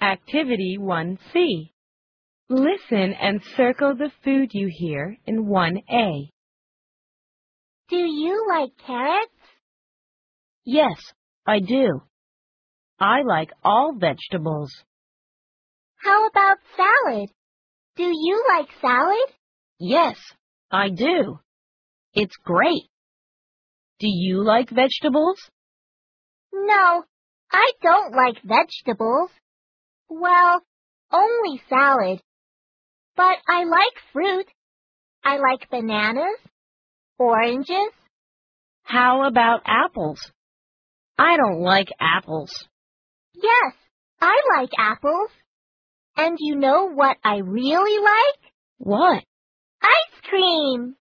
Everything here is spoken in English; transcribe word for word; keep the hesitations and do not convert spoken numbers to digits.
Activity one C. Listen and circle the food you hear in one A. Do you like carrots? Yes, I do. I like all vegetables. How about salad? Do you like salad? Yes, I do. It's great. Do you like vegetables? No, I don't like vegetables. Well, only salad. But I like fruit. I like bananas, oranges. How about apples? I don't like apples. Yes, I like apples. And you know what I really like? What? Ice cream!